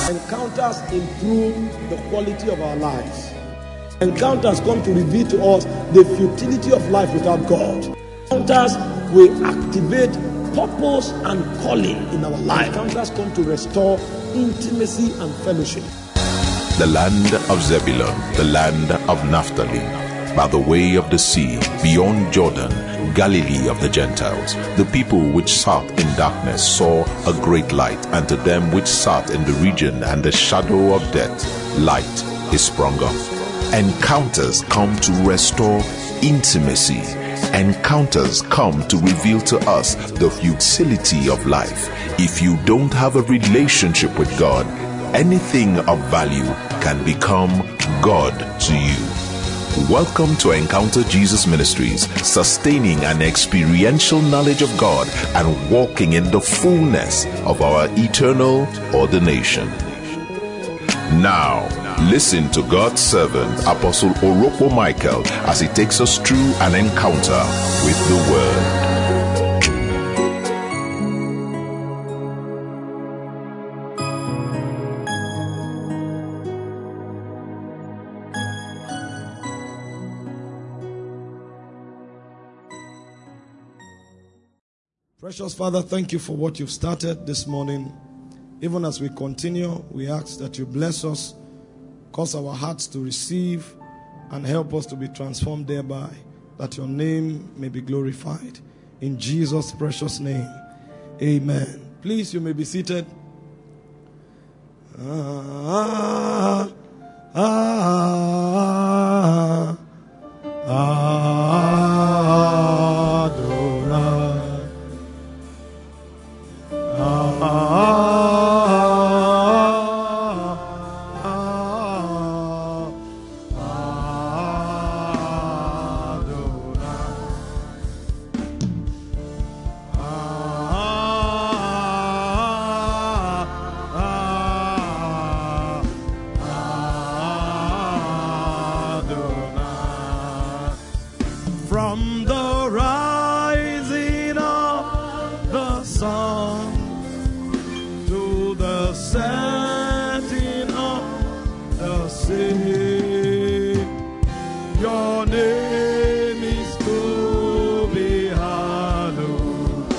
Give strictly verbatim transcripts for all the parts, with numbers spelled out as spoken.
Encounters improve the quality of our lives. Encounters come to reveal to us the futility of life without God. Encounters will activate purpose and calling in our life. Encounters come to restore intimacy and fellowship. The land of Zebulun, the land of Naphtali, by the way of the sea, beyond Jordan, Galilee of the Gentiles. The people which sat in darkness saw a great light, and to them which sat in the region and the shadow of death, light is sprung up. Encounters come to restore intimacy. Encounters come to reveal to us the futility of life. If you don't have a relationship with God, anything of value can become God to you. Welcome to Encounter Jesus Ministries, sustaining an experiential knowledge of God and walking in the fullness of our eternal ordination. Now, listen to God's servant, Apostle Orokpo Michael, as he takes us through an encounter with the Word. Precious Father, thank you for what you've started this morning. Even as we continue, we ask that you bless us, cause our hearts to receive, and help us to be transformed thereby, that your name may be glorified. In Jesus' precious name, amen. Please, you may be seated. Ah, ah, ah, ah, Adonai. From the rising of the sun to the setting of the same, your name is to be hallowed.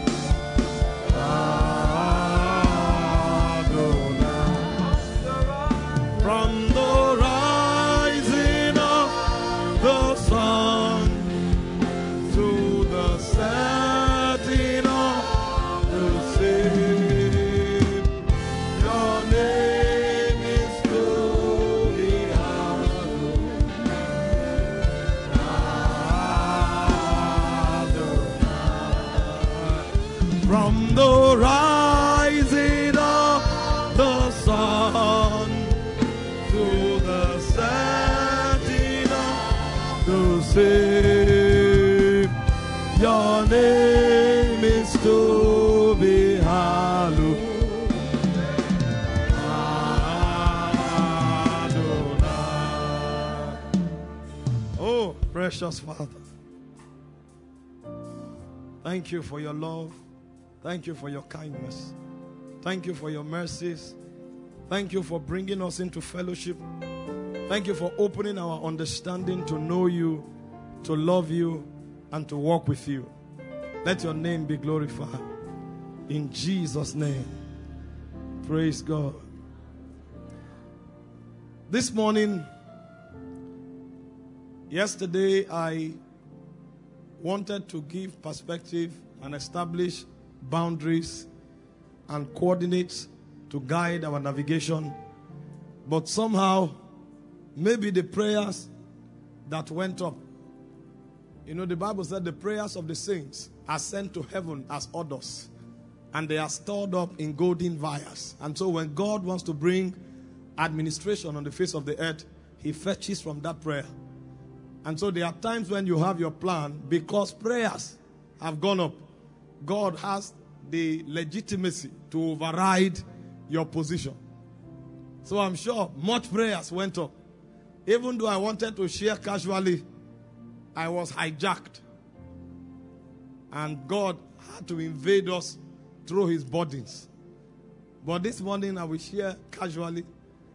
Adonai. From the rising of the sun to the setting of the same, your name is to be hallowed. Adonai. From the rising of the sun to the setting of the same, your name is to be hallowed. Adonai. Oh, precious Father, thank you for your love. Thank you for your kindness. Thank you for your mercies. Thank you for bringing us into fellowship. Thank you for opening our understanding to know you, to love you, and to walk with you. Let your name be glorified. In Jesus' name. Praise God. This morning, yesterday, I wanted to give perspective and establish boundaries and coordinates to guide our navigation. But somehow, maybe the prayers that went up, you know, the Bible said the prayers of the saints are sent to heaven as odors, and they are stored up in golden vials. And so when God wants to bring administration on the face of the earth, he fetches from that prayer. And so there are times when you have your plan, because prayers have gone up, God has the legitimacy to override your position. So I'm sure much prayers went up. Even though I wanted to share casually, I was hijacked. And God had to invade us through his burdens. But this morning I will share casually.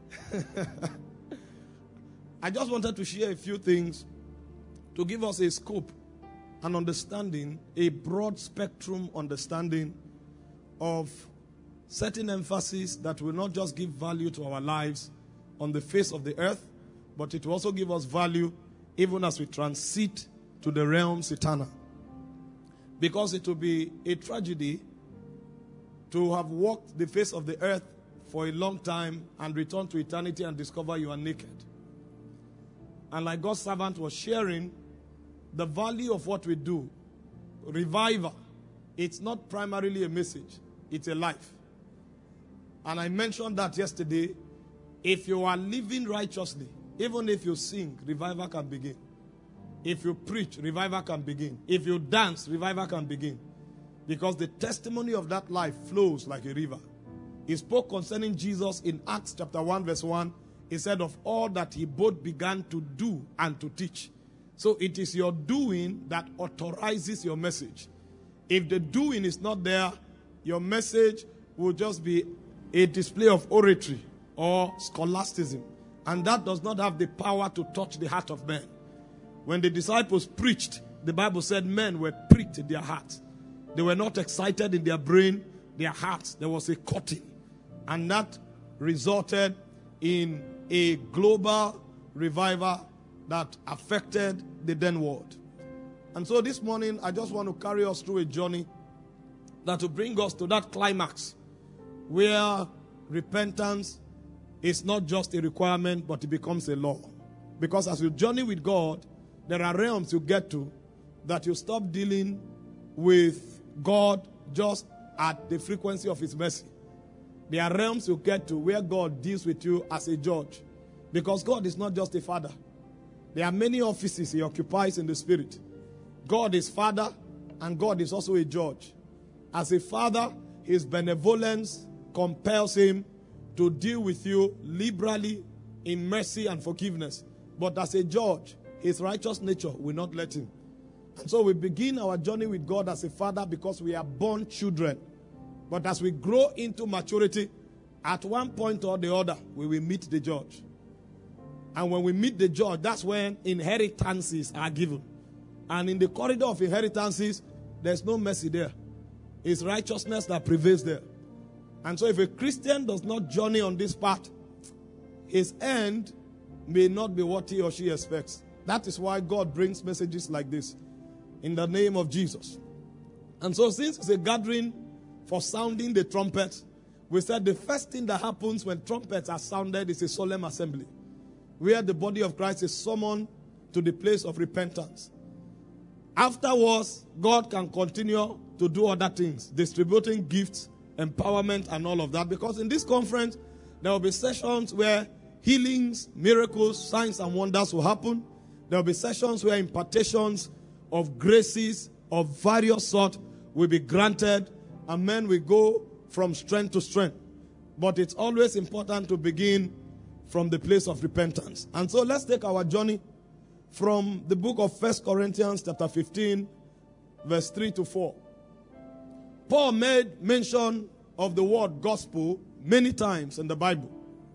I just wanted to share a few things to give us a scope, an understanding, a broad spectrum understanding of certain emphasis that will not just give value to our lives on the face of the earth, but it will also give us value even as we transit to the realms eternal. Because it will be a tragedy to have walked the face of the earth for a long time and return to eternity and discover you are naked. And like God's servant was sharing, the value of what we do, revival, it's not primarily a message, it's a life. And I mentioned that yesterday. If you are living righteously, even if you sing, revival can begin. If you preach, revival can begin. If you dance, revival can begin. Because the testimony of that life flows like a river. He spoke concerning Jesus in Acts chapter one verse one. He said of all that he both began to do and to teach. So it is your doing that authorizes your message. If the doing is not there, your message will just be a display of oratory or scholasticism. And that does not have the power to touch the heart of men. When the disciples preached, the Bible said men were pricked in their hearts. They were not excited in their brain, their hearts. There was a cutting. And that resulted in a global revival that affected the then world. And so this morning, I just want to carry us through a journey that will bring us to that climax where repentance is not just a requirement, but it becomes a law. Because as you journey with God, there are realms you get to that you stop dealing with God just at the frequency of his mercy. There are realms you get to where God deals with you as a judge. Because God is not just a father. There are many offices he occupies in the spirit. God is father and God is also a judge. As a father, his benevolence compels him to deal with you liberally in mercy and forgiveness. But as a judge, his righteous nature will not let him. And so we begin our journey with God as a father because we are born children. But as we grow into maturity, at one point or the other, we will meet the judge. And when we meet the judge, that's when inheritances are given. And in the corridor of inheritances, there's no mercy there. It's righteousness that prevails there. And so if a Christian does not journey on this path, his end may not be what he or she expects. That is why God brings messages like this in the name of Jesus. And so since it's a gathering for sounding the trumpet, we said the first thing that happens when trumpets are sounded is a solemn assembly, where the body of Christ is summoned to the place of repentance. Afterwards, God can continue to do other things, distributing gifts, empowerment, and all of that. Because in this conference, there will be sessions where healings, miracles, signs, and wonders will happen. There will be sessions where impartations of graces of various sorts will be granted, and men will go from strength to strength. But it's always important to begin from the place of repentance. And so let's take our journey from the book of First Corinthians chapter fifteen, verse three to four. Paul made mention of the word gospel many times in the Bible.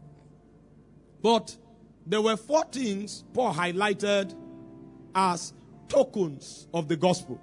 But there were four things Paul highlighted as tokens of the gospel.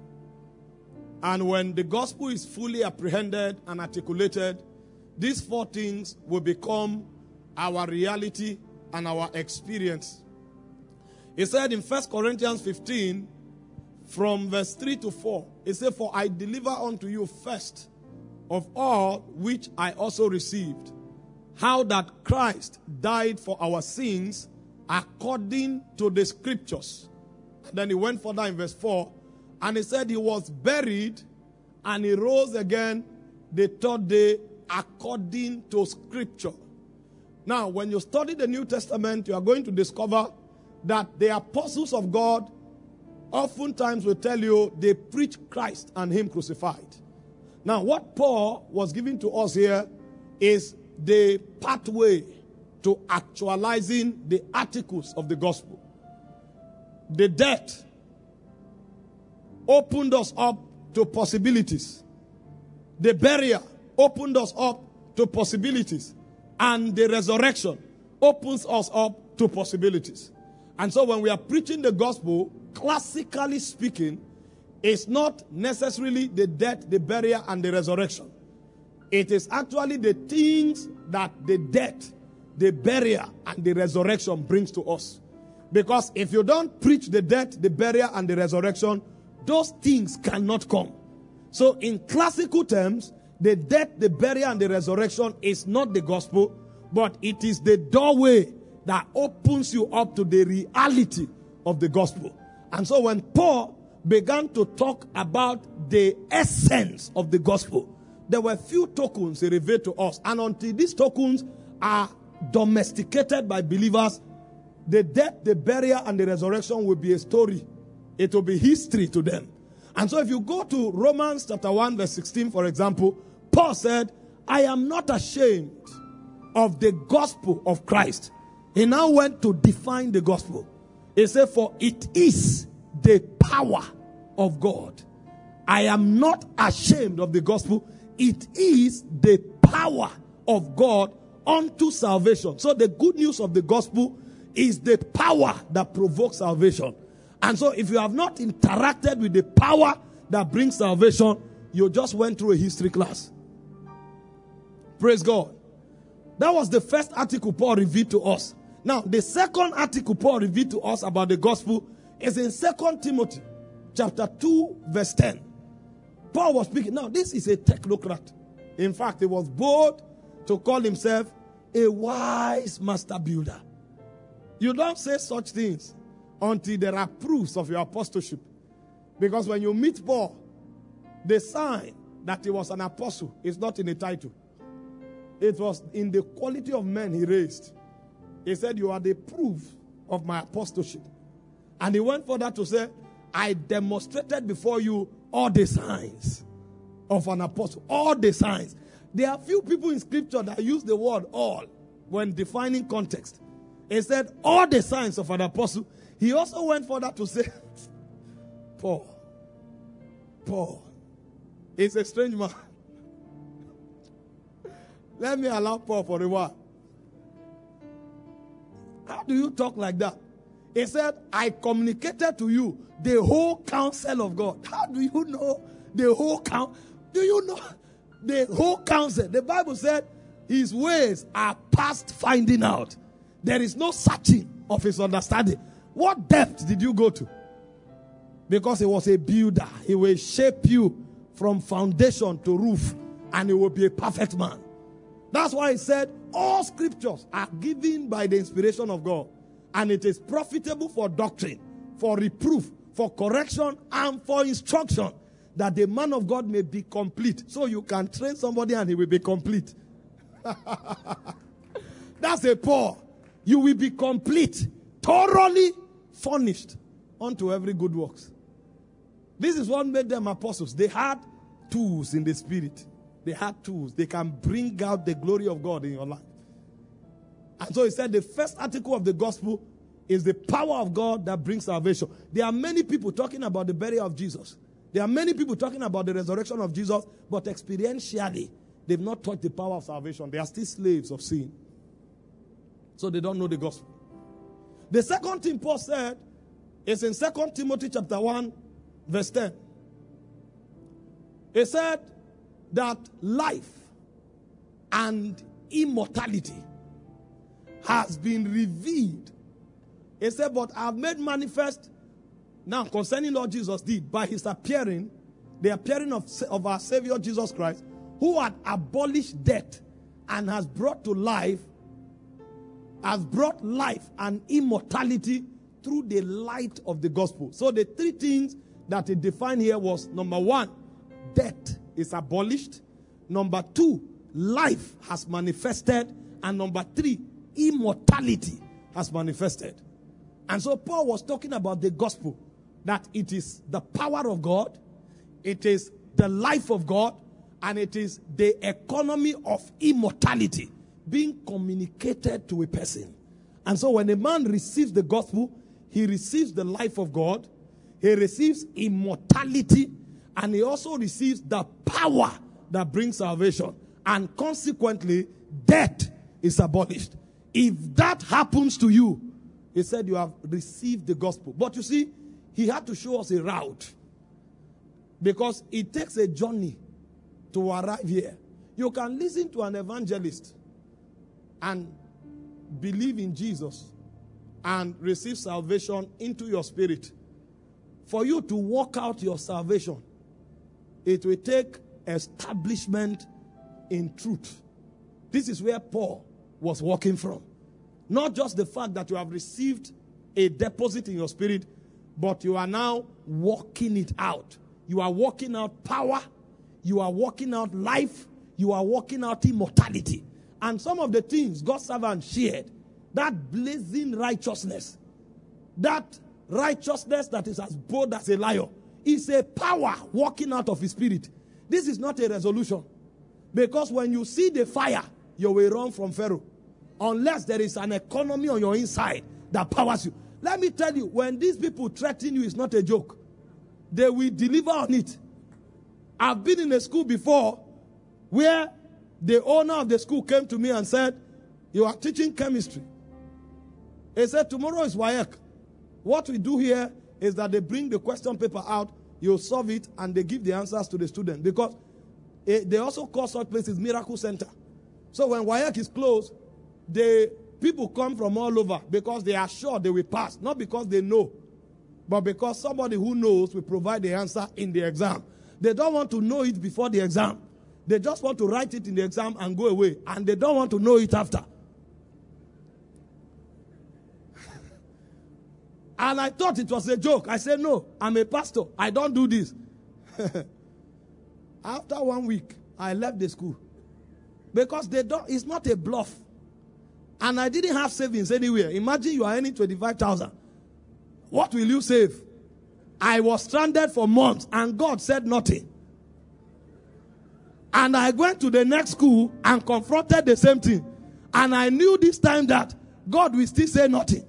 And when the gospel is fully apprehended and articulated, these four things will become our reality and our experience. He said in First Corinthians fifteen, from verse three to four, he said, "For I deliver unto you first of all which I also received, how that Christ died for our sins according to the scriptures." And then he went further in verse four, and he said he was buried and he rose again the third day according to scripture. Now, when you study the New Testament, you are going to discover that the apostles of God oftentimes will tell you they preach Christ and him crucified. Now, what Paul was giving to us here is the pathway to actualizing the articles of the gospel. The death opened us up to possibilities. The burial opened us up to possibilities. And the resurrection opens us up to possibilities. And so when we are preaching the gospel, classically speaking, it's not necessarily the death, the burial, and the resurrection. It is actually the things that the death, the burial, and the resurrection brings to us. Because if you don't preach the death, the burial, and the resurrection, those things cannot come. So in classical terms, the death, the burial, and the resurrection is not the gospel, but it is the doorway that opens you up to the reality of the gospel. And so when Paul began to talk about the essence of the gospel, there were few tokens he revealed to us. And until these tokens are domesticated by believers, the death, the burial, and the resurrection will be a story. It will be history to them. And so if you go to Romans chapter one verse sixteen, for example, Paul said, I am not ashamed of the gospel of Christ. He now went to define the gospel. He said, for it is the power of God. I am not ashamed of the gospel. It is the power of God unto salvation. So the good news of the gospel is the power that provokes salvation. And so if you have not interacted with the power that brings salvation, you just went through a history class. Praise God. That was the first article Paul revealed to us. Now, the second article Paul revealed to us about the gospel is in Second Timothy chapter two verse ten. Paul was speaking. Now, this is a technocrat. In fact, he was bold to call himself a wise master builder. You don't say such things until there are proofs of your apostleship. Because when you meet Paul, the sign that he was an apostle is not in the title. It was in the quality of men he raised. He said, you are the proof of my apostleship. And he went further to say, I demonstrated before you all the signs of an apostle. All the signs. There are few people in scripture that use the word all when defining context. He said, all the signs of an apostle. He also went further to say, Paul, Paul is a strange man. Let me allow Paul for a while. How do you talk like that? He said, I communicated to you the whole counsel of God. How do you know the whole counsel? Do you know the whole counsel? The Bible said his ways are past finding out. There is no searching of his understanding. What depth did you go to? Because he was a builder. He will shape you from foundation to roof, and he will be a perfect man. That's why he said, all scriptures are given by the inspiration of God, and it is profitable for doctrine, for reproof, for correction, and for instruction, that the man of God may be complete. So you can train somebody and he will be complete. That's a Paul. You will be complete, thoroughly furnished unto every good works. This is what made them apostles. They had tools in the spirit. They had tools. They can bring out the glory of God in your life. And so he said the first article of the gospel is the power of God that brings salvation. There are many people talking about the burial of Jesus. There are many people talking about the resurrection of Jesus, but experientially, they've not taught the power of salvation. They are still slaves of sin. So they don't know the gospel. The second thing Paul said is in Second Timothy chapter one, verse ten. He said that life and immortality has been revealed. He said, but I have made manifest now concerning Lord Jesus did by his appearing, the appearing of, of our Savior Jesus Christ, who had abolished death and has brought to life, has brought life and immortality through the light of the gospel. So the three things that he defined here was, number one, death is abolished. Number two, life has manifested. And number three, immortality has manifested. And so Paul was talking about the gospel, that it is the power of God, it is the life of God, and it is the economy of immortality being communicated to a person. And so when a man receives the gospel, he receives the life of God, he receives immortality, and he also receives the power that brings salvation. And consequently, death is abolished. If that happens to you, he said you have received the gospel. But you see, he had to show us a route. Because it takes a journey to arrive here. You can listen to an evangelist and believe in Jesus and receive salvation into your spirit. For you to walk out your salvation, it will take establishment in truth. This is where Paul was walking from. Not just the fact that you have received a deposit in your spirit, but you are now walking it out. You are walking out power. You are walking out life. You are walking out immortality. And some of the things God's servant shared, that blazing righteousness, that righteousness that is as bold as a lion, is a power walking out of his spirit. This is not a resolution. Because when you see the fire, you will run from Pharaoh. Unless there is an economy on your inside that powers you. Let me tell you, when these people threaten you, it's not a joke. They will deliver on it. I've been in a school before where the owner of the school came to me and said, you are teaching chemistry. He said, tomorrow is W A E C. What we do here is that they bring the question paper out, you solve it, and they give the answers to the student. Because they also call such places Miracle Center. So when W A E C is closed, the people come from all over because they are sure they will pass. Not because they know, but because somebody who knows will provide the answer in the exam. They don't want to know it before the exam. They just want to write it in the exam and go away. And they don't want to know it after. And I thought it was a joke. I said, no, I'm a pastor. I don't do this. After one week, I left the school. Because they don't, it's not a bluff. And I didn't have savings anywhere. Imagine you are earning twenty-five thousand. What will you save? I was stranded for months and God said nothing. And I went to the next school and confronted the same thing. And I knew this time that God will still say nothing.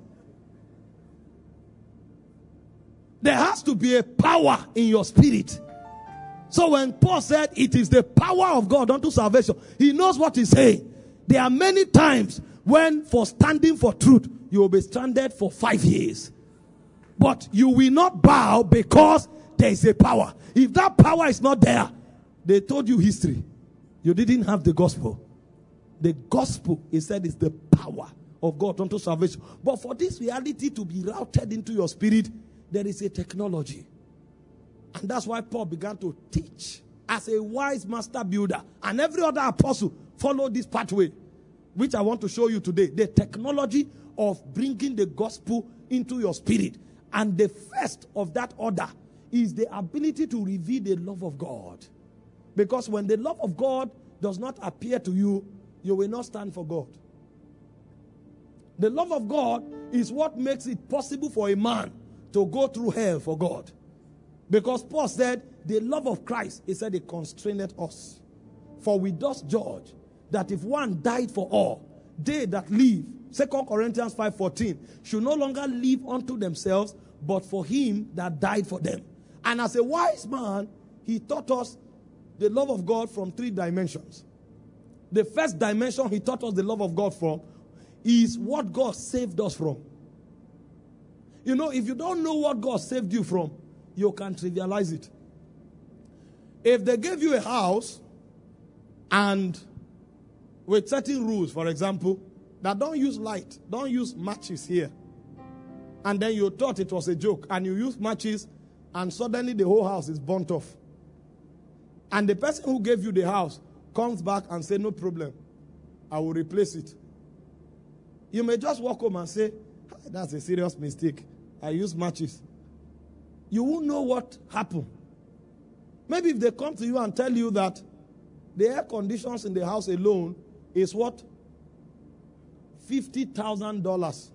There has to be a power in your spirit. So when Paul said it is the power of God unto salvation, he knows what he's saying. There are many times when for standing for truth, you will be stranded for five years. But you will not bow because there is a power. If that power is not there, they told you history. You didn't have the gospel. The gospel, he said, is the power of God unto salvation. But for this reality to be routed into your spirit, there is a technology. And that's why Paul began to teach as a wise master builder. And every other apostle followed this pathway, which I want to show you today. The technology of bringing the gospel into your spirit. And the first of that order is the ability to reveal the love of God. Because when the love of God does not appear to you, you will not stand for God. The love of God is what makes it possible for a man to go through hell for God. Because Paul said, the love of Christ, he said, it constraineth us. For we thus judge that if one died for all, they that live, Second Corinthians five fourteen, should no longer live unto themselves, but for him that died for them. And as a wise man, he taught us the love of God from three dimensions. The first dimension he taught us the love of God from is what God saved us from. You know, if you don't know what God saved you from, you can trivialize it. If they gave you a house and with certain rules, for example, that don't use light, don't use matches here, and then you thought it was a joke, and you use matches, and suddenly the whole house is burnt off. And the person who gave you the house comes back and says, no problem, I will replace it. You may just walk home and say, that's a serious mistake. I use matches. You won't know what happened. Maybe if they come to you and tell you that the air conditions in the house alone is what? fifty thousand dollars.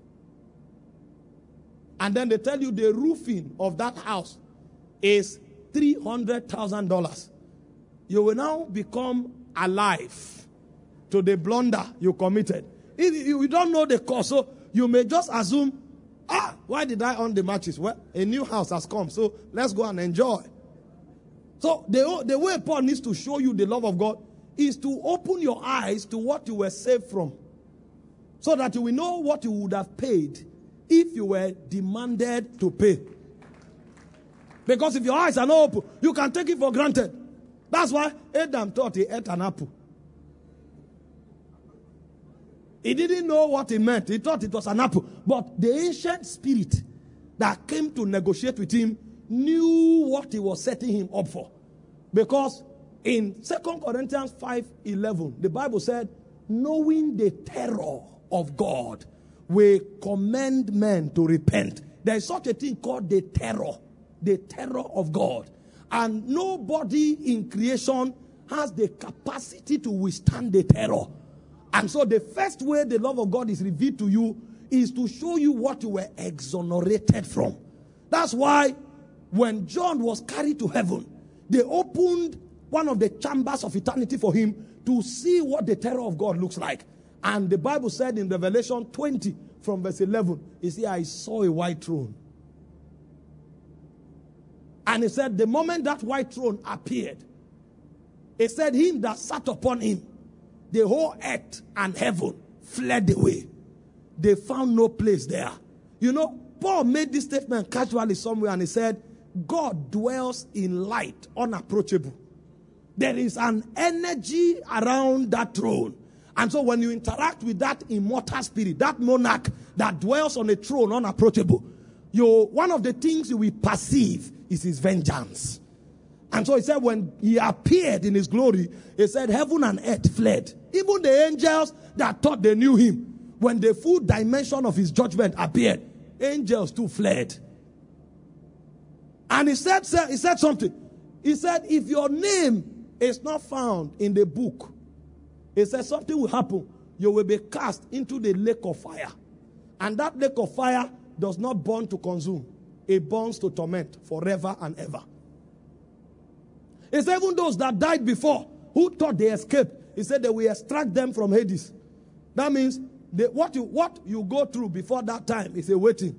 And then they tell you the roofing of that house is three hundred thousand dollars. You will now become alive to the blunder you committed. You don't know the cost, so you may just assume, ah, why did I own the matches? Well, a new house has come, so let's go and enjoy. So the, the way Paul needs to show you the love of God is to open your eyes to what you were saved from, so that you will know what you would have paid if you were demanded to pay. Because if your eyes are not open, you can take it for granted. That's why Adam thought he ate an apple. He didn't know what it meant. He thought it was an apple. But the ancient spirit that came to negotiate with him knew what he was setting him up for. Because in Second Corinthians five eleven, the Bible said, knowing the terror of God, we commend men to repent. There is such a thing called the terror. The terror of God. And nobody in creation has the capacity to withstand the terror. And so the first way the love of God is revealed to you is to show you what you were exonerated from. That's why when John was carried to heaven, they opened one of the chambers of eternity for him to see what the terror of God looks like. And the Bible said in Revelation twenty from verse eleven, he said, I saw a white throne. And he said, the moment that white throne appeared, he said, him that sat upon him, the whole earth and heaven fled away. They found no place there. You know, Paul made this statement casually somewhere, and he said, God dwells in light, unapproachable. There is an energy around that throne. And so when you interact with that immortal spirit, that monarch that dwells on a throne unapproachable, you, one of the things you will perceive is his vengeance. And so he said when he appeared in his glory, he said heaven and earth fled. Even the angels that thought they knew him, when the full dimension of his judgment appeared, angels too fled. And he said, he said something. He said, if your name is not found in the book, he said something will happen. You will be cast into the lake of fire. And that lake of fire does not burn to consume. It burns to torment forever and ever. He said even those that died before, who thought they escaped, he said they will extract them from Hades. That means they, what, you, what you go through before that time is a waiting.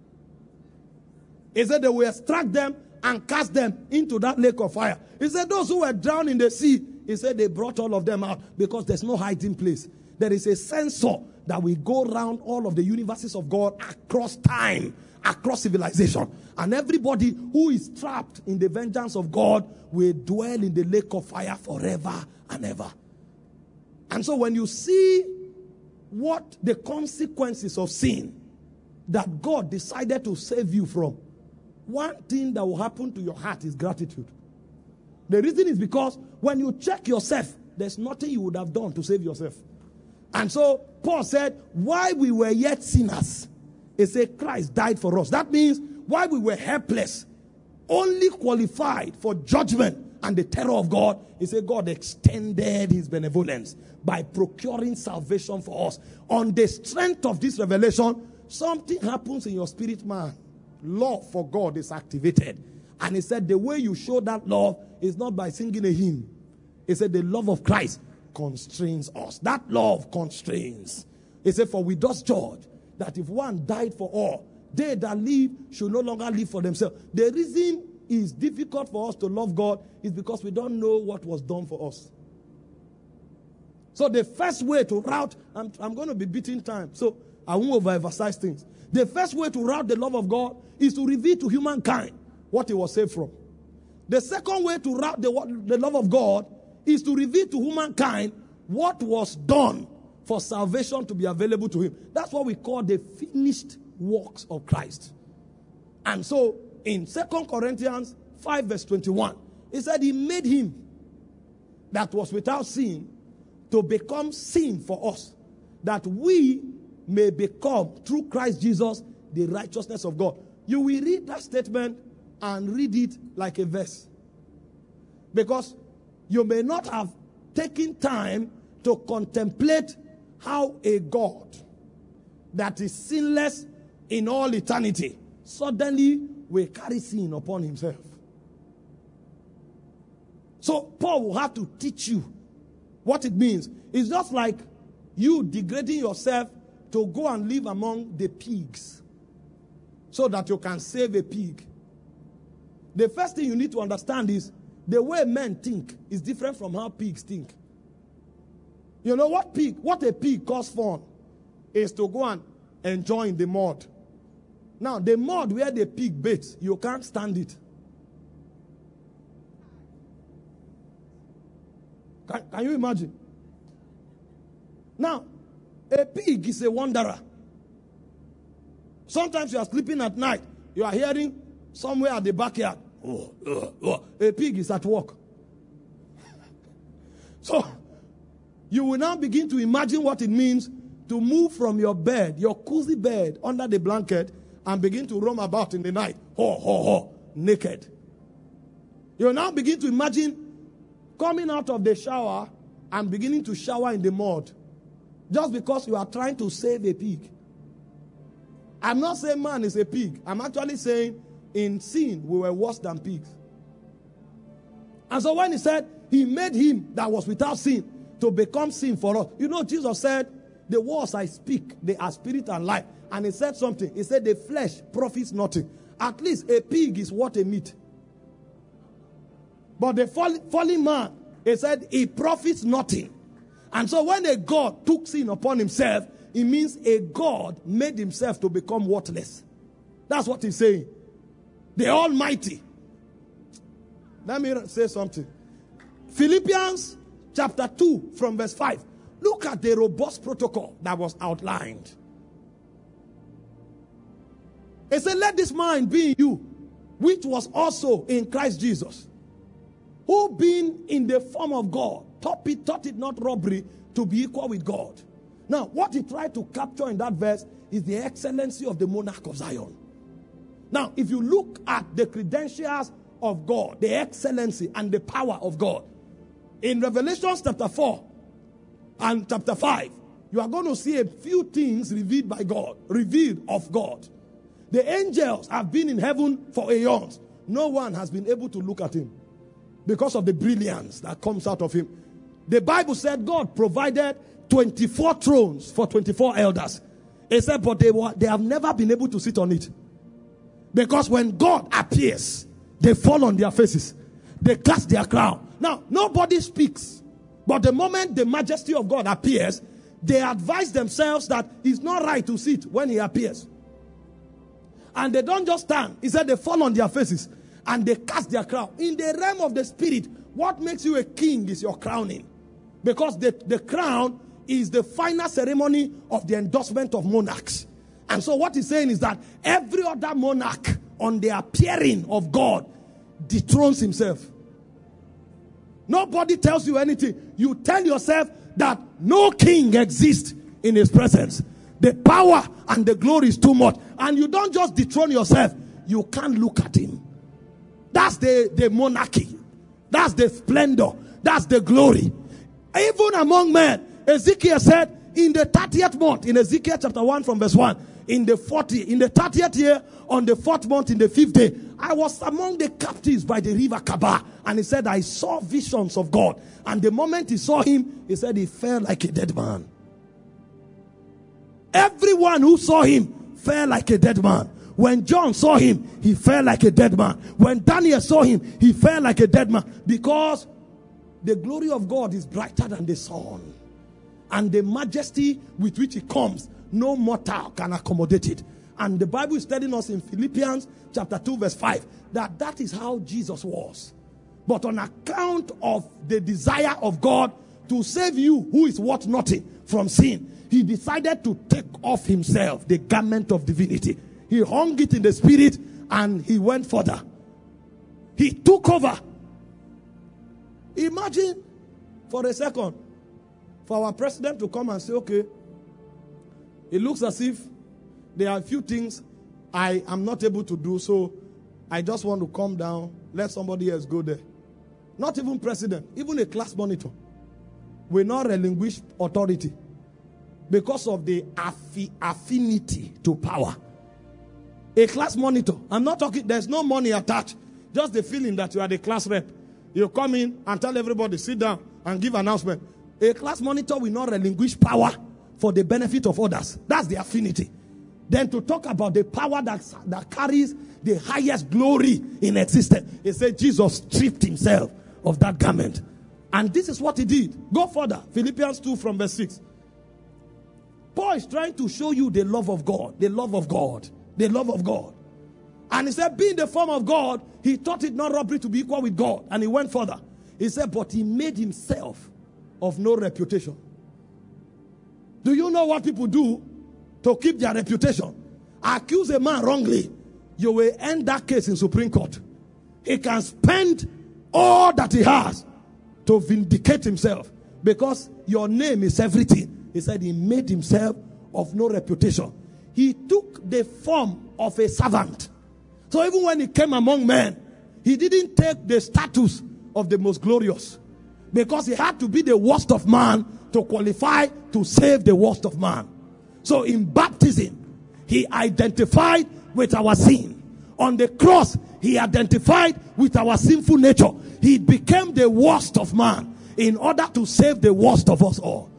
He said they will extract them and cast them into that lake of fire. He said those who were drowned in the sea, he said they brought all of them out because there's no hiding place. There is a sensor that will go around all of the universes of God across time, across civilization. And everybody who is trapped in the vengeance of God will dwell in the lake of fire forever and ever. And so when you see what the consequences of sin that God decided to save you from, one thing that will happen to your heart is gratitude. The reason is because when you check yourself, there's nothing you would have done to save yourself. And so Paul said, while we were yet sinners, he said Christ died for us. That means while we were helpless, only qualified for judgment and the terror of God, he said God extended his benevolence by procuring salvation for us. On the strength of this revelation, something happens in your spirit man. Love for God is activated. And he said the way you show that love is not by singing a hymn. He said the love of Christ constrains us. That love constrains. He said, for we thus judge that if one died for all, they that live should no longer live for themselves. The reason it's difficult for us to love God is because we don't know what was done for us. So the first way to route, I'm, I'm going to be beating time, so I won't overemphasize things. The first way to route the love of God is to reveal to humankind what he was saved from. The second way to route the, the love of God is to reveal to humankind what was done for salvation to be available to him. That's what we call the finished works of Christ. And so in Second Corinthians five verse twenty-one, he said he made him that was without sin to become sin for us, that we may become through Christ Jesus the righteousness of God. You will read that statement and read it like a verse, because you may not have taken time to contemplate how a God that is sinless in all eternity suddenly will carry sin upon himself. So Paul will have to teach you what it means. It's just like you degrading yourself to go and live among the pigs so that you can save a pig. The first thing you need to understand is the way men think is different from how pigs think. You know what pig, what a pig calls fun is to go and enjoy in the mud. Now, the mud where the pig baits, you can't stand it. Can, can you imagine? Now, a pig is a wanderer. Sometimes you are sleeping at night, you are hearing somewhere at the backyard, oh, oh, oh. A pig is at work. So, you will now begin to imagine what it means to move from your bed, your cozy bed, under the blanket, and begin to roam about in the night, ho, ho, ho, naked. You will now begin to imagine coming out of the shower and beginning to shower in the mud, just because you are trying to save a pig. I'm not saying man is a pig. I'm actually saying in sin we were worse than pigs. And so when he said he made him that was without sin to become sin for us. You know, Jesus said, the words I speak, they are spirit and life. And he said something. He said the flesh profits nothing. At least a pig is what a meat. But the fallen man, he said he profits nothing. And so when a God took sin upon himself, it means a God made himself to become worthless. That's what he's saying. The Almighty. Let me say something. Philippians chapter two from verse five. Look at the robust protocol that was outlined. It said, let this mind be in you, which was also in Christ Jesus, who being in the form of God, thought it, thought it not robbery to be equal with God. Now, what he tried to capture in that verse is the excellency of the monarch of Zion. Now, if you look at the credentials of God, the excellency and the power of God, in Revelation chapter four and chapter five, you are going to see a few things revealed by God, revealed of God. The angels have been in heaven for eons. No one has been able to look at him because of the brilliance that comes out of him. The Bible said God provided twenty-four thrones for twenty-four elders. It said, but they, were, they have never been able to sit on it. Because when God appears, they fall on their faces. They cast their crown. Now, nobody speaks. But the moment the majesty of God appears, they advise themselves that it's not right to sit when he appears. And they don't just stand. He said they fall on their faces and they cast their crown. In the realm of the spirit, what makes you a king is your crowning. Because the, the crown is the final ceremony of the endorsement of monarchs. And so what he's saying is that every other monarch on the appearing of God dethrones himself. Nobody tells you anything. You tell yourself that no king exists in his presence. The power and the glory is too much. And you don't just dethrone yourself. You can't look at him. That's the, the monarchy. That's the splendor. That's the glory. Even among men, Ezekiel said in the thirtieth month, in Ezekiel chapter one from verse one, in the fortieth, in the thirtieth year, on the fourth month, in the fifth day, I was among the captives by the river Kabar. And he said, I saw visions of God. And the moment he saw him, he said he fell like a dead man. Everyone who saw him fell like a dead man. When John saw him, he fell like a dead man. When Daniel saw him, he fell like a dead man. Because the glory of God is brighter than the sun. And the majesty with which it comes, no mortal can accommodate it. And the Bible is telling us in Philippians chapter two verse five that that is how Jesus was. But on account of the desire of God to save you who is worth nothing from sin, he decided to take off himself the garment of divinity. He hung it in the spirit and he went further. He took over. Imagine for a second for our president to come and say, okay, it looks as if there are a few things I am not able to do, so I just want to come down, let somebody else go there. Not even president, even a class monitor will not relinquish authority because of the affi- affinity to power. A class monitor, I'm not talking, there's no money attached, just the feeling that you are the class rep. You come in and tell everybody, sit down and give announcement. A class monitor will not relinquish power for the benefit of others. That's the affinity. Then to talk about the power that, that carries the highest glory in existence. He said Jesus stripped himself of that garment. And this is what he did. Go further. Philippians two from verse six. Paul is trying to show you the love of God. The love of God. The love of God. And he said, being the form of God, he thought it not robbery to be equal with God. And he went further. He said, but he made himself of no reputation. Do you know what people do to keep their reputation? Accuse a man wrongly, you will end that case in Supreme Court. He can spend all that he has to vindicate himself because your name is everything. He said he made himself of no reputation. He took the form of a servant. So even when he came among men, he didn't take the status of the most glorious, because he had to be the worst of man to qualify to save the worst of man. So in baptism, he identified with our sin. On the cross, he identified with our sinful nature. He became the worst of man in order to save the worst of us all.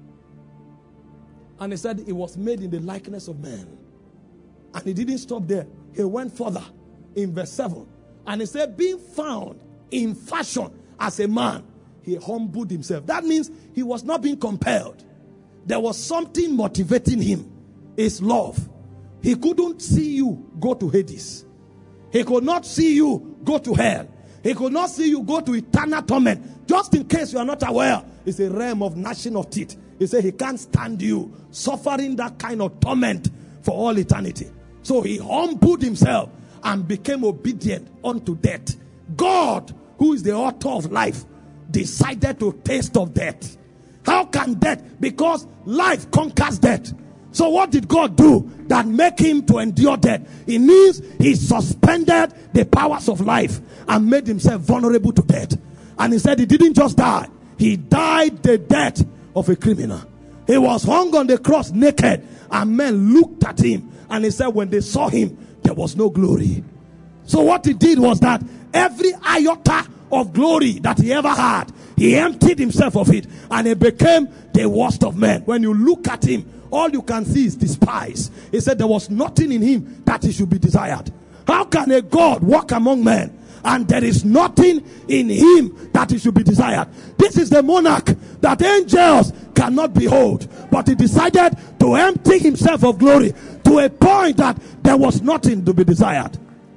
And he said he was made in the likeness of man. And he didn't stop there. He went further in verse seven. And he said, being found in fashion as a man, he humbled himself. That means he was not being compelled. There was something motivating him. It's love. He couldn't see you go to Hades. He could not see you go to hell. He could not see you go to eternal torment. Just in case you are not aware, it's a realm of gnashing of teeth. He said he can't stand you suffering that kind of torment for all eternity. So he humbled himself and became obedient unto death. God, who is the author of life, decided to taste of death. How can death? Because life conquers death. So what did God do that make him to endure death? It means he suspended the powers of life and made himself vulnerable to death. And he said he didn't just die. He died the death of a criminal. He was hung on the cross naked, and men looked at him, and he said when they saw him, there was no glory. So what he did was that every iota of glory that he ever had, he emptied himself of it, and he became the worst of men. When you look at him, all you can see is despise. He said there was nothing in him that he should be desired. How can a God walk among men and there is nothing in him that he should be desired? This is the monarch that angels cannot behold, but he decided to empty himself of glory to a point that there was nothing to be desired.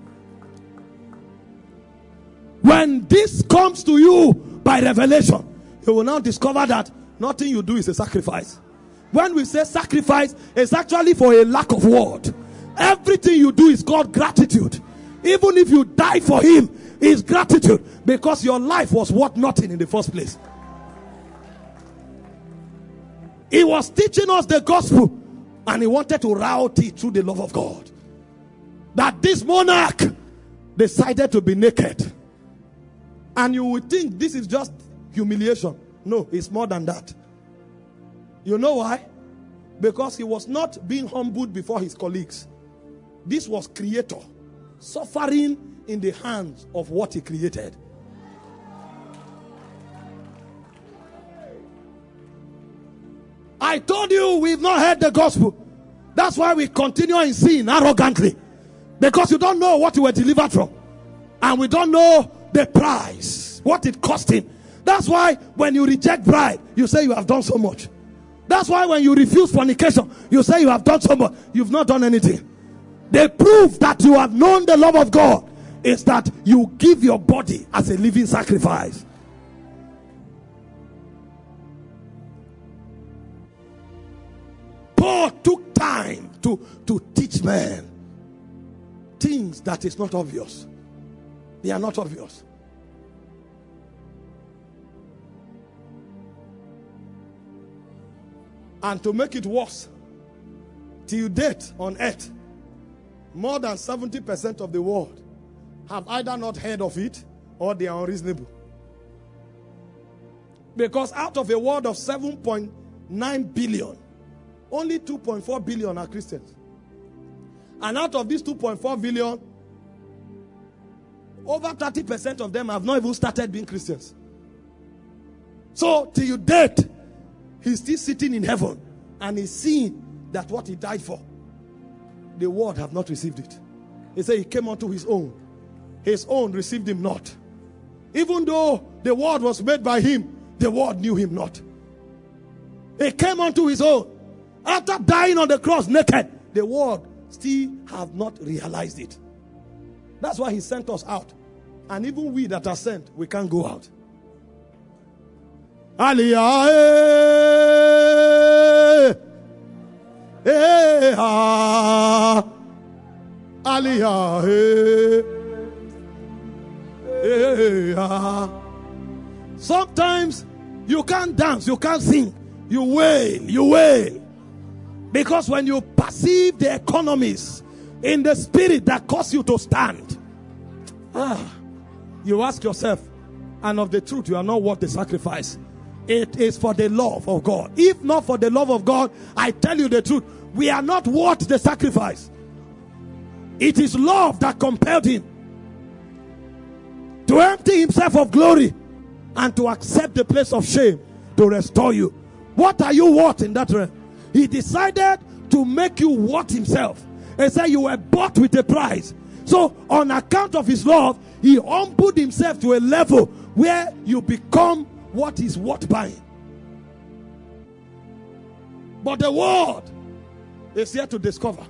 When this comes to you by revelation, you will now discover that nothing you do is a sacrifice. When we say sacrifice, it's actually for a lack of word. Everything you do is called gratitude. Even if you die for him, it's gratitude, because your life was worth nothing in the first place. He was teaching us the gospel, and he wanted to route it through the love of God. That this monarch decided to be naked. And you would think this is just humiliation. No, it's more than that. You know why? Because he was not being humbled before his colleagues. This was creator suffering in the hands of what he created. I told you we've not heard the gospel. That's why we continue in sin arrogantly. Because you don't know what you were delivered from. And we don't know the price, what it cost him. That's why when you reject bribe, you say you have done so much. That's why when you refuse fornication, you say you have done so much. You've not done anything. The proof that you have known the love of God is that you give your body as a living sacrifice. Paul took time to, to teach men things that is not obvious. They are not obvious. And to make it worse, till date on earth, more than seventy percent of the world have either not heard of it or they are unreasonable. Because out of a world of seven point nine billion, only two point four billion are Christians. And out of these two point four billion, over thirty percent of them have not even started being Christians. So till date, he's still sitting in heaven and he's seeing that what he died for, the world have not received it. He said he came unto his own. His own received him not. Even though the world was made by him, the world knew him not. He came unto his own. After dying on the cross naked, the world still have not realized it. That's why he sent us out. And even we that are sent, we can't go out. Aliyah, eh, eh, ah, Aliyah, eh, eh, ah. Sometimes you can't dance, you can't sing, you wail, you wail. Because when you perceive the economies in the spirit that cause you to stand, ah, you ask yourself, and of the truth, you are not worth the sacrifice. It is for the love of God. If not for the love of God, I tell you the truth, we are not worth the sacrifice. It is love that compelled him to empty himself of glory and to accept the place of shame to restore you. What are you worth in that realm? He decided to make you worth himself. He said you were bought with a price. So on account of his love, he humbled himself to a level where you become what is worth buying. But the world is here to discover.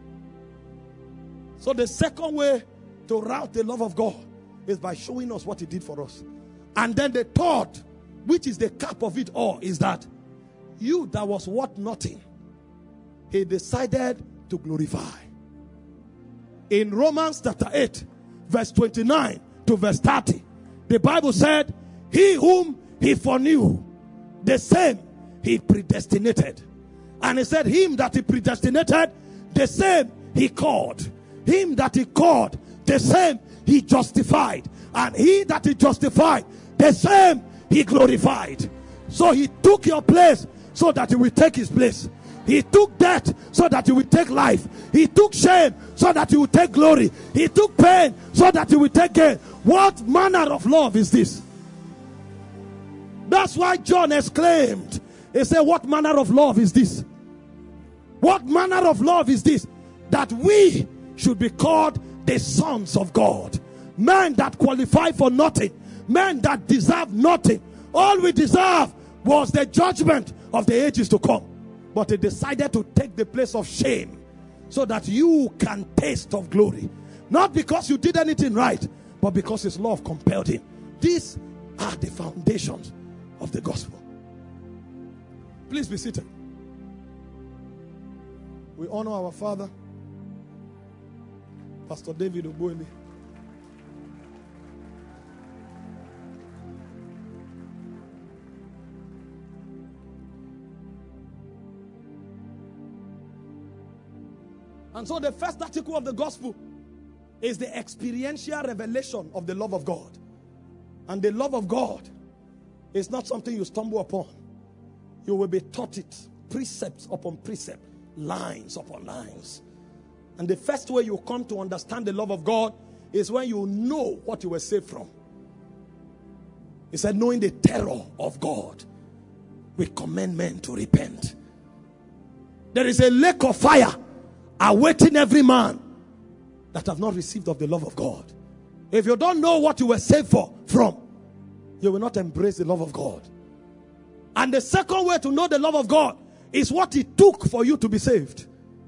So the second way to route the love of God is by showing us what he did for us. And then the third, which is the cap of it all, is that you that was worth nothing, he decided to glorify. In Romans chapter eight, verse twenty-nine to verse thirty, the Bible said, he whom he foreknew, the same he predestinated. And he said, him that he predestinated, the same he called. Him that he called, the same he justified. And he that he justified, the same he glorified. So he took your place so that he will take his place. He took death so that he will take life. He took shame so that he will take glory. He took pain so that he will take gain. What manner of love is this? That's why John exclaimed. He said, what manner of love is this? What manner of love is this? That we should be called the sons of God. Men that qualify for nothing. Men that deserve nothing. All we deserve was the judgment of the ages to come. But he decided to take the place of shame so that you can taste of glory. Not because you did anything right, but because his love compelled him. These are the foundations of the gospel. Please be seated. We honor our father, Pastor David Obueli. And so the first article of the gospel is the experiential revelation of the love of God. And the love of God is not something you stumble upon. You will be taught it, precepts upon precept, lines upon lines. And the first way you come to understand the love of God is when you know what you were saved from. He said, knowing the terror of God, we commend men to repent. There is a lake of fire awaiting every man that have not received of the love of God. If you don't know what you were saved for from, you will not embrace the love of God. And the second way to know the love of God is what it took for you to be saved.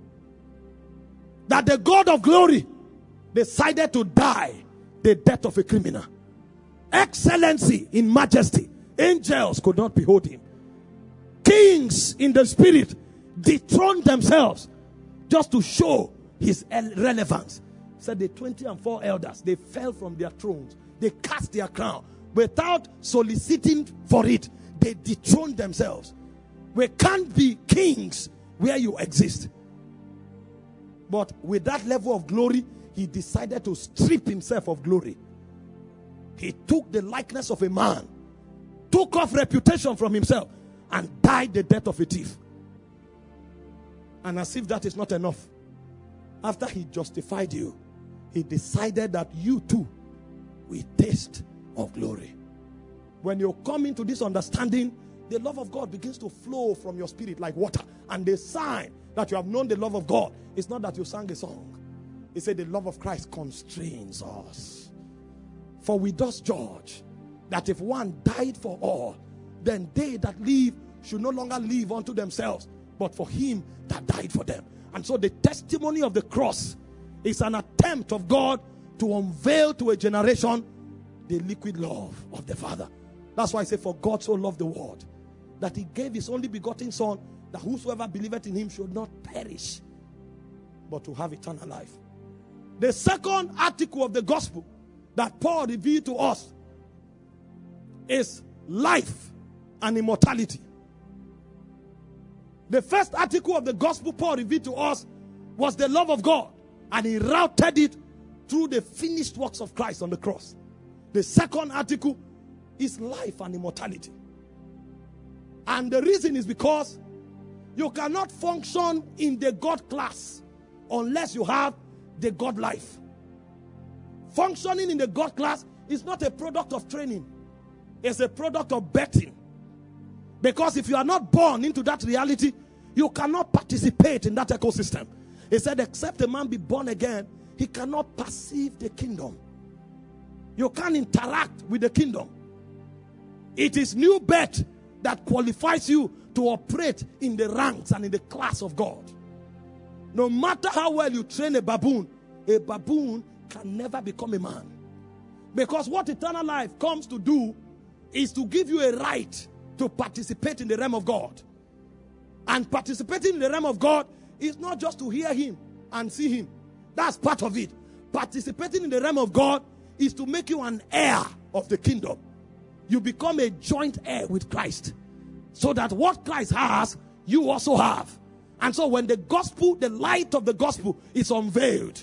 That the God of glory decided to die the death of a criminal. Excellency in majesty. Angels could not behold him. Kings in the spirit dethroned themselves just to show his relevance. Said the twenty and four elders, they fell from their thrones. They cast their crown. Without soliciting for it, they dethroned themselves. We can't be kings where you exist. But with that level of glory, he decided to strip himself of glory. He took the likeness of a man, took off reputation from himself, and died the death of a thief. And as if that is not enough, after he justified you, he decided that you too will taste of glory. When you come into this understanding, the love of God begins to flow from your spirit like water. And the sign that you have known the love of God is not that you sang a song. He said the love of Christ constrains us. For we thus judge that if one died for all, then they that live should no longer live unto themselves, but for him that died for them. And so the testimony of the cross is an attempt of God to unveil to a generation the liquid love of the Father. That's why I say, for God so loved the world, that he gave his only begotten Son, that whosoever believeth in him should not perish, but to have eternal life. The second article of the gospel that Paul revealed to us is life and immortality. The first article of the gospel Paul revealed to us was the love of God, and he routed it through the finished works of Christ on the cross. The second article is life and immortality. And the reason is because you cannot function in the God class unless you have the God life. Functioning in the God class is not a product of training. It's a product of betting. Because if you are not born into that reality, you cannot participate in that ecosystem. He said, except a man be born again, he cannot perceive the kingdom. You can't interact with the kingdom. It is new birth that qualifies you to operate in the ranks and in the class of God. No matter how well you train a baboon, a baboon can never become a man. Because what eternal life comes to do is to give you a right to participate in the realm of God. And participating in the realm of God is not just to hear him and see him. That's part of it. Participating in the realm of God is to make you an heir of the kingdom. You become a joint heir with Christ, so that what Christ has, you also have. And so when the gospel, the light of the gospel is unveiled,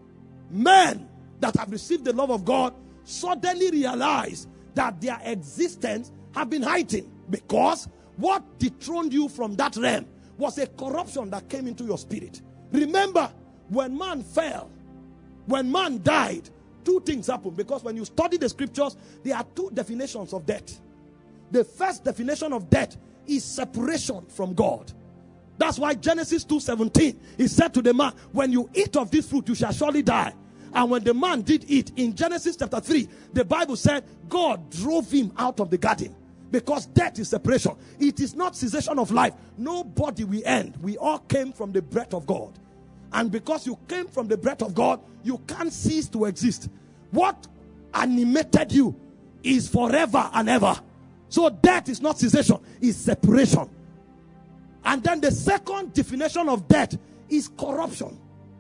men that have received the love of God suddenly realize that their existence have been heightened, because what dethroned you from that realm was a corruption that came into your spirit. Remember, when man fell, when man died, two things happened. Because when you study the scriptures, there are two definitions of death. The first definition of death is separation from God. That's why Genesis two seventeen is said to the man, when you eat of this fruit, you shall surely die. And when the man did eat, in Genesis chapter three, the Bible said God drove him out of the garden. Because death is separation. It is not cessation of life. Nobody will end. We all came from the breath of God. And because you came from the breath of God, you can't cease to exist. What animated you is forever and ever. So death is not cessation, it's separation. And then the second definition of death is corruption.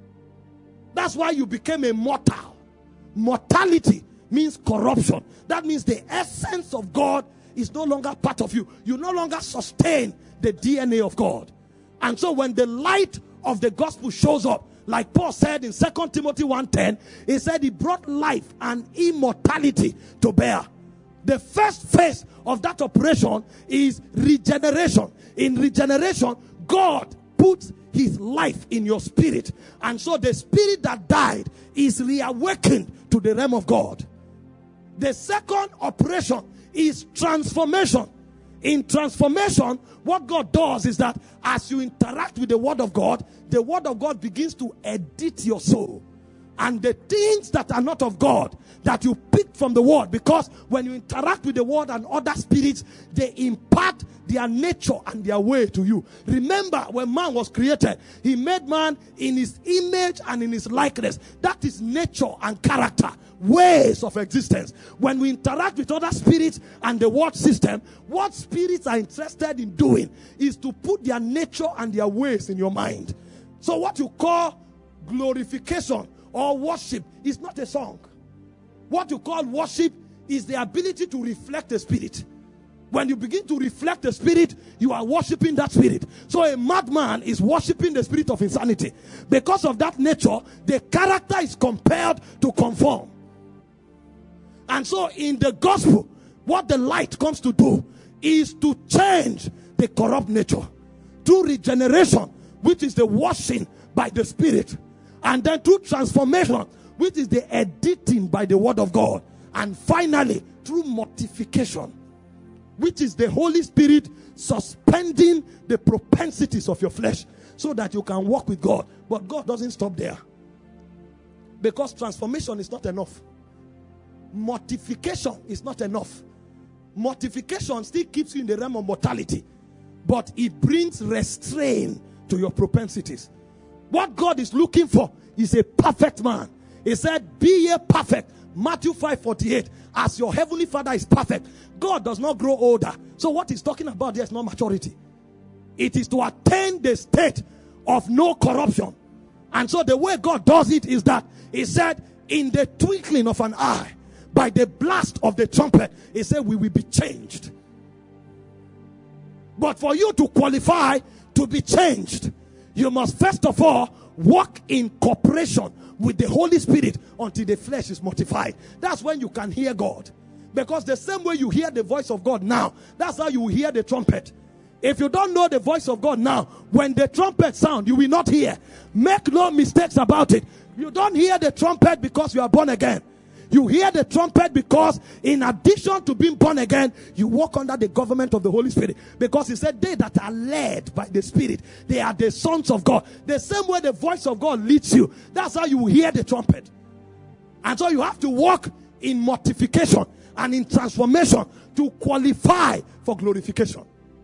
That's why you became a mortal. Mortality means corruption. That means the essence of God is no longer part of you. You no longer sustain the D N A of God. And so when the light of the gospel shows up, like Paul said in Second Timothy one ten, he said he brought life and immortality to bear. The first phase of that operation is regeneration. In regeneration, God puts his life in your spirit. And so the spirit that died is reawakened to the realm of God. The second operation is transformation. In transformation, what God does is that as you interact with the word of God, the word of God begins to edit your soul. And the things that are not of God, that you pick from the word, because when you interact with the word and other spirits, they impart their nature and their way to you. Remember, when man was created, he made man in his image and in his likeness. That is nature and character, ways of existence. When we interact with other spirits and the word system, what spirits are interested in doing is to put their nature and their ways in your mind. So what you call glorification or worship is not a song. What you call worship is the ability to reflect the spirit. When you begin to reflect the spirit, you are worshiping that spirit. So a madman is worshiping the spirit of insanity. Because of that nature, the character is compelled to conform. And so in the gospel, what the light comes to do is to change the corrupt nature through regeneration, which is the washing by the spirit, and then through transformation, which is the editing by the word of God, and finally through mortification, which is the Holy Spirit suspending the propensities of your flesh so that you can walk with God. But God doesn't stop there, because transformation is not enough. mortification is not enough. Mortification still keeps you in the realm of mortality, but it brings restraint to your propensities. What God is looking for is a perfect man. He said, be ye perfect. Matthew five forty-eight. As your heavenly Father is perfect. God does not grow older. So what he's talking about there is not maturity. It is to attain the state of no corruption. And so the way God does it is that he said, in the twinkling of an eye, by the blast of the trumpet, he said, we will be changed. But for you to qualify to be changed, you must first of all walk in cooperation with the Holy Spirit until the flesh is mortified. That's when you can hear God. Because the same way you hear the voice of God now, that's how you will hear the trumpet. If you don't know the voice of God now, when the trumpet sound, you will not hear. Make no mistakes about it. You don't hear the trumpet because you are born again. You hear the trumpet because in addition to being born again, you walk under the government of the Holy Spirit. Because he said, they that are led by the Spirit, they are the sons of God. The same way the voice of God leads you, that's how you will hear the trumpet. And so you have to walk in mortification and in transformation to qualify for glorification.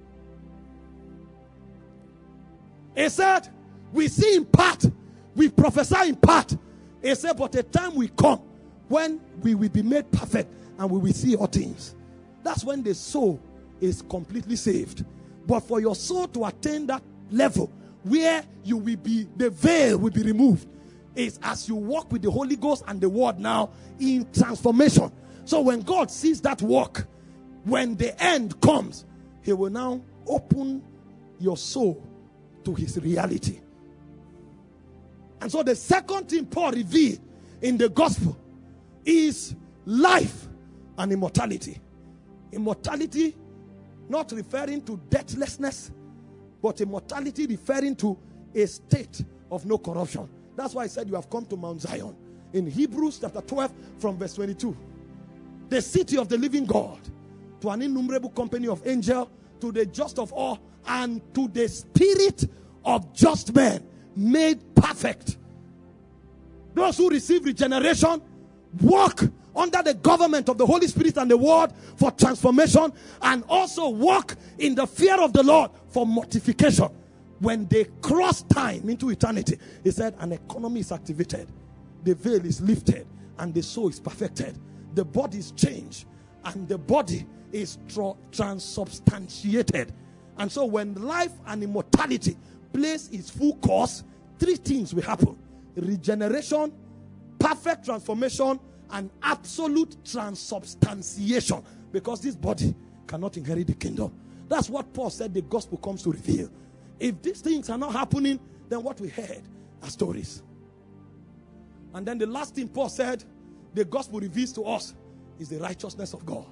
He said, we see in part, we prophesy in part. He said, but a time will come when we will be made perfect and we will see all things. That's when the soul is completely saved. But for your soul to attain that level where you will be, the veil will be removed, is as you walk with the Holy Ghost and the word now in transformation. So when God sees that work, when the end comes, he will now open your soul to his reality. And so the second thing Paul revealed in the gospel is life and immortality. Immortality, not referring to deathlessness, but immortality referring to a state of no corruption. That's why I said you have come to Mount Zion. In Hebrews chapter twelve from verse twenty-two. The city of the living God, to an innumerable company of angels, to the just of all, and to the spirit of just men made perfect. Those who receive regeneration walk under the government of the Holy Spirit and the word for transformation, and also walk in the fear of the Lord for mortification. When they cross time into eternity, he said an economy is activated, the veil is lifted, and the soul is perfected. The body is changed, and the body is tra- transubstantiated. And so when life and immortality plays its full course, three things will happen: regeneration, perfect transformation, and absolute transubstantiation. Because this body cannot inherit the kingdom. That's what Paul said the gospel comes to reveal. If these things are not happening, then what we heard are stories. And then the last thing Paul said the gospel reveals to us is the righteousness of God.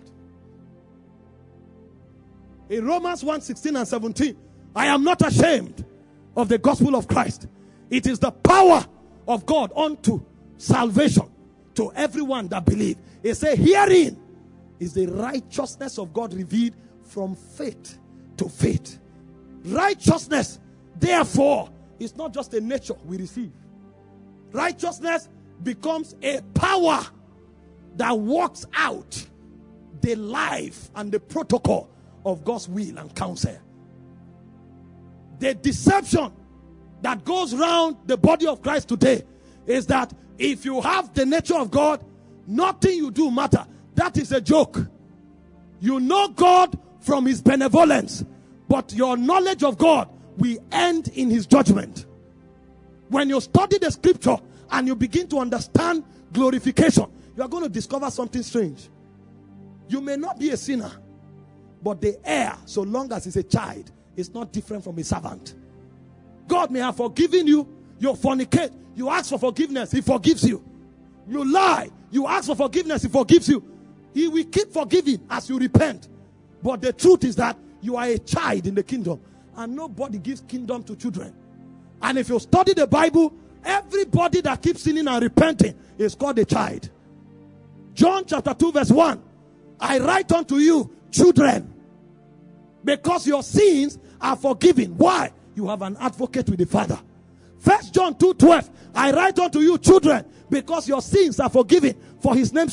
In Romans one sixteen and seventeen, I am not ashamed of the gospel of Christ. It is the power of God unto salvation to everyone that believes. It says, herein is the righteousness of God revealed from faith to faith. Righteousness, therefore, is not just a nature we receive. Righteousness becomes a power that works out the life and the protocol of God's will and counsel. The deception that goes around the body of Christ today is that if you have the nature of God, nothing you do matter. That is a joke. You know God from his benevolence, but your knowledge of God will end in his judgment. When you study the scripture and you begin to understand glorification, you are going to discover something strange. You may not be a sinner, but the heir, so long as he's a child, is not different from a servant. God may have forgiven you. You fornicate, you ask for forgiveness, he forgives you. You lie, you ask for forgiveness, he forgives you. He will keep forgiving as you repent. But the truth is that you are a child in the kingdom, and nobody gives kingdom to children. And if you study the Bible, everybody that keeps sinning and repenting is called a child. John chapter two verse one, I write unto you, children, because your sins are forgiven. Why? You have an advocate with the Father. First John two twelve, I write unto you, children, because your sins are forgiven for his name's sake.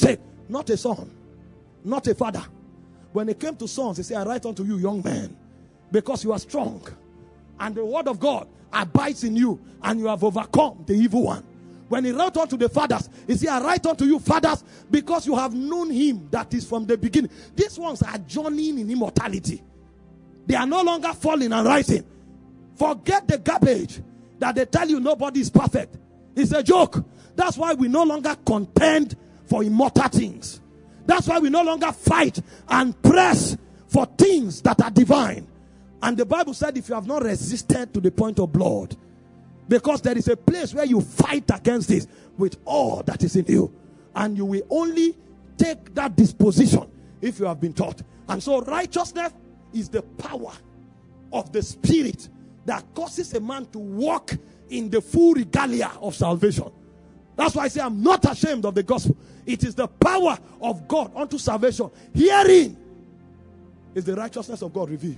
not a son, not a father. When it came to sons, he said, I write unto you, young men, because you are strong, and the word of God abides in you, and you have overcome the evil one. When he wrote unto the fathers, he said, I write unto you, fathers, because you have known him that is from the beginning. These ones are journeying in immortality. They are no longer falling and rising. Forget the garbage that they tell you nobody is perfect. It's a joke. That's why we no longer contend for immortal things. That's why we no longer fight and press for things that are divine. And the Bible said, if you have not resisted to the point of blood, because there is a place where you fight against this with all that is in you. And you will only take that disposition if you have been taught. And so righteousness is the power of the Spirit that causes a man to walk in the full regalia of salvation. That's why I say I'm not ashamed of the gospel. It is the power of God unto salvation. Herein is the righteousness of God revealed.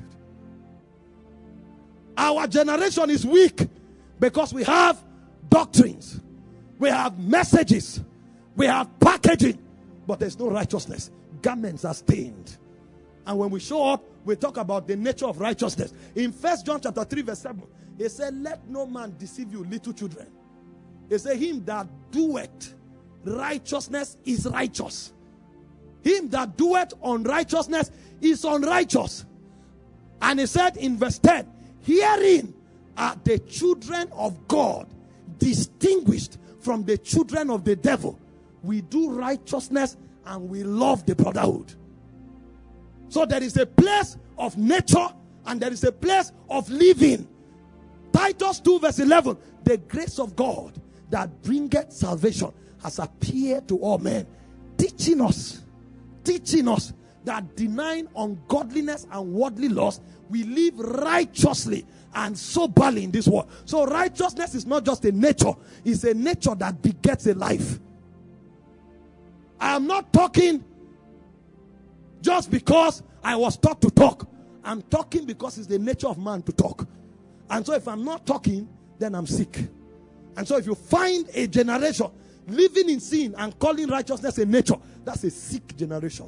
Our generation is weak because we have doctrines, we have messages, we have packaging, but there's no righteousness. Garments are stained. And when we show up, we talk about the nature of righteousness. In First John chapter three verse seven, he said, let no man deceive you, little children. He said, him that doeth righteousness is righteous. Him that doeth unrighteousness is unrighteous. And he said in verse ten, herein are the children of God distinguished from the children of the devil. We do righteousness and we love the brotherhood. So there is a place of nature and there is a place of living. Titus two verse eleven, the grace of God that bringeth salvation has appeared to all men, teaching us, teaching us that denying ungodliness and worldly lust, we live righteously and soberly in this world. So righteousness is not just a nature, it's a nature that begets a life. I am not talking just because I was taught to talk. I'm talking because it's the nature of man to talk. And so if I'm not talking, then I'm sick. And so if you find a generation living in sin and calling righteousness a nature, that's a sick generation.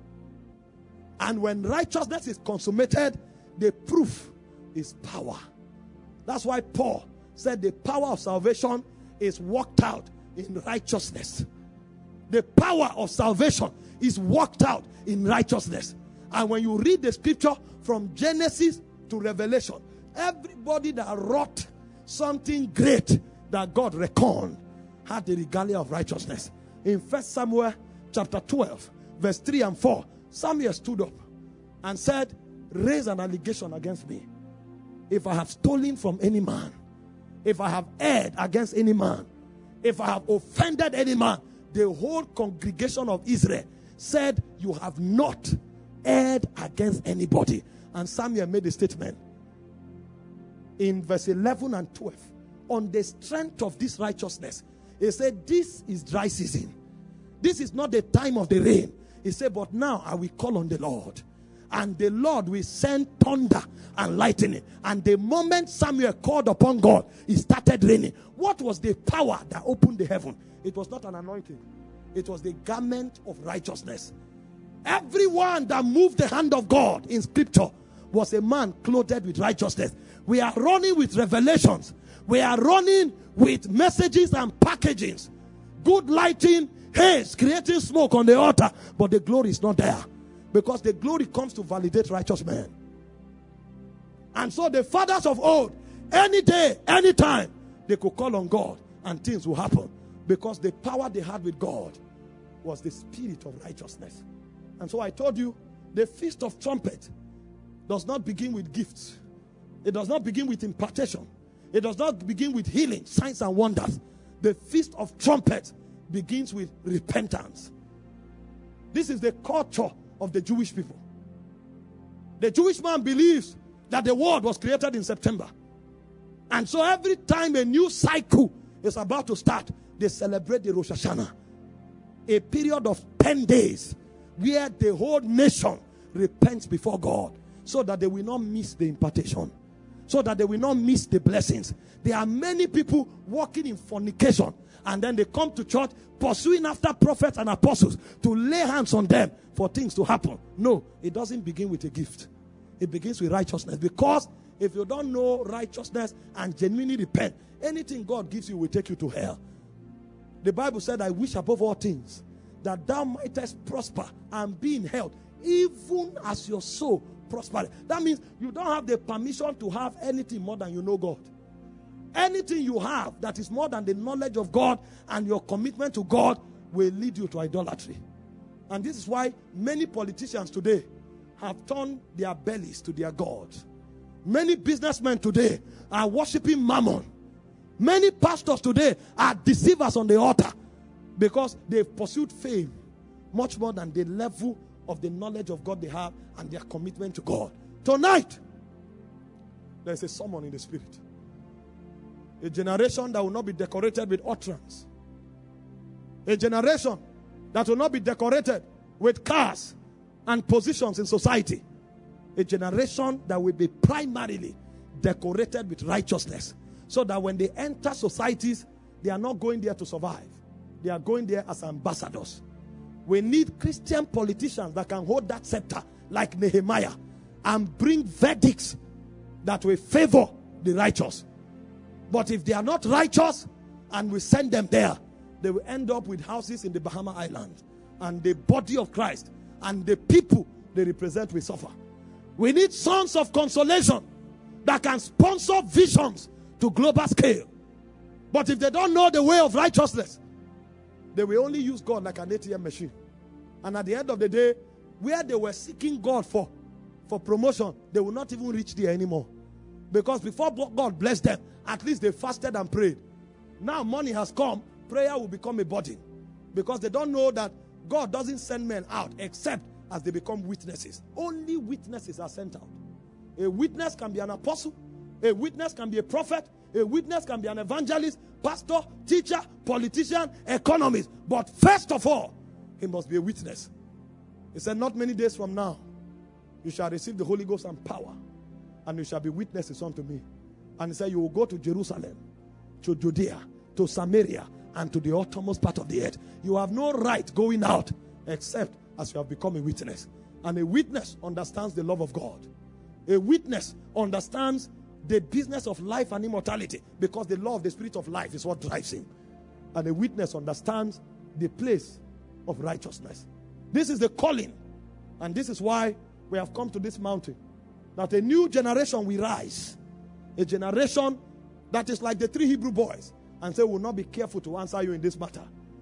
And when righteousness is consummated, the proof is power. That's why Paul said the power of salvation is worked out in righteousness. The power of salvation is worked out in righteousness. And when you read the scripture from Genesis to Revelation, everybody that wrought something great that God reckoned had the regalia of righteousness. In First Samuel chapter twelve, verse three and four, Samuel stood up and said, raise an allegation against me. If I have stolen from any man, if I have erred against any man, if I have offended any man, the whole congregation of Israel said, you have not erred against anybody. And Samuel made a statement in verse eleven and twelve. On the strength of this righteousness, he said, this is dry season. This is not the time of the rain. He said, but now I will call on the Lord. And the Lord will send thunder and lightning. And the moment Samuel called upon God, it started raining. What was the power that opened the heaven? It was not an anointing. It was the garment of righteousness. Everyone that moved the hand of God in scripture was a man clothed with righteousness. We are running with revelations. We are running with messages and packagings. Good lighting, haze, creating smoke on the altar. But the glory is not there. Because the glory comes to validate righteous men. And so the fathers of old, any day, any time, they could call on God and things will happen. Because the power they had with God was the spirit of righteousness. And so I told you, the Feast of Trumpet does not begin with gifts. It does not begin with impartation. It does not begin with healing, signs and wonders. The Feast of Trumpet begins with repentance. This is the culture of the Jewish people. The Jewish man believes that the world was created in September. And so every time a new cycle is about to start, they celebrate the Rosh Hashanah. A period of ten days where the whole nation repents before God so that they will not miss the impartation. so that they will not miss the blessings. There are many people walking in fornication, and then they come to church pursuing after prophets and apostles to lay hands on them for things to happen. No, it doesn't begin with a gift. It begins with righteousness. Because if you don't know righteousness and genuinely repent, anything God gives you will take you to hell. The Bible said, I wish above all things that thou mightest prosper and be in health, even as your soul prosper. That means you don't have the permission to have anything more than you know God. Anything you have that is more than the knowledge of God and your commitment to God will lead you to idolatry. And this is why many politicians today have turned their bellies to their God. Many businessmen today are worshiping mammon. Many pastors today are deceivers on the altar because they've pursued fame much more than the level of the knowledge of God they have and their commitment to God. Tonight, there's a summon in the spirit. A generation that will not be decorated with utterance. A generation that will not be decorated with cars and positions in society. A generation that will be primarily decorated with righteousness. So that when they enter societies, they are not going there to survive. They are going there as ambassadors. We need Christian politicians that can hold that scepter like Nehemiah and bring verdicts that will favor the righteous. But if they are not righteous and we send them there, they will end up with houses in the Bahama Islands, and the body of Christ and the people they represent will suffer. We need sons of consolation that can sponsor visions to global scale. But if they don't know the way of righteousness, they will only use God like an A T M machine. And at the end of the day, where they were seeking God for, for promotion, they will not even reach there anymore. Because before God blessed them, at least they fasted and prayed. Now money has come, prayer will become a burden. Because they don't know that God doesn't send men out except as they become witnesses. Only witnesses are sent out. A witness can be an apostle. A witness can be a prophet. A witness can be an evangelist, pastor, teacher, politician, economist. But first of all, he must be a witness. He said, not many days from now, you shall receive the Holy Ghost and power, and you shall be witnesses unto me. And he said, you will go to Jerusalem, to Judea, to Samaria, and to the uttermost part of the earth. You have no right going out except as you have become a witness. And a witness understands the love of God. A witness understands the business of life and immortality, because the law of the spirit of life is what drives him. And a witness understands the place of righteousness. This is the calling, and this is why we have come to this mountain, that a new generation will rise, a generation that is like the three Hebrew boys, and say, will not be careful to answer you in this matter.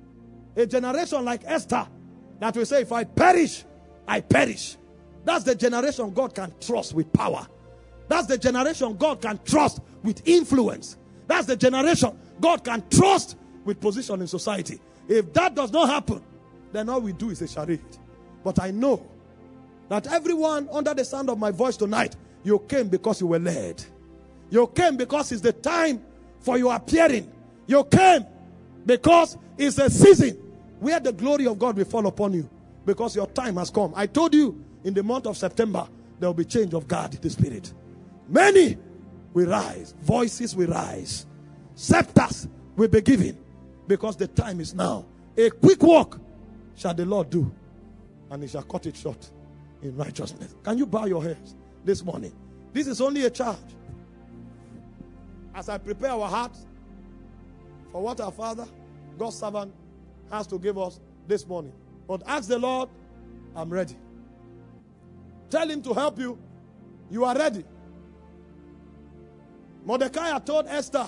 A generation like Esther that will say, if I perish, I perish. That's the generation God can trust with power. That's the generation God can trust with influence. That's the generation God can trust with position in society. If that does not happen, then all we do is a charade. But I know that everyone under the sound of my voice tonight, you came because you were led. You came because it's the time for your appearing. You came because it's a season where the glory of God will fall upon you, because your time has come. I told you in the month of September, there will be change of God in the spirit. Many will rise. Voices will rise. Scepters will be given, because the time is now. A quick walk shall the Lord do, and he shall cut it short in righteousness. Can you bow your heads this morning? This is only a charge. As I prepare our hearts for what our Father, God's servant, has to give us this morning. But ask the Lord, I'm ready. Tell him to help you. You are ready. Mordecai told Esther,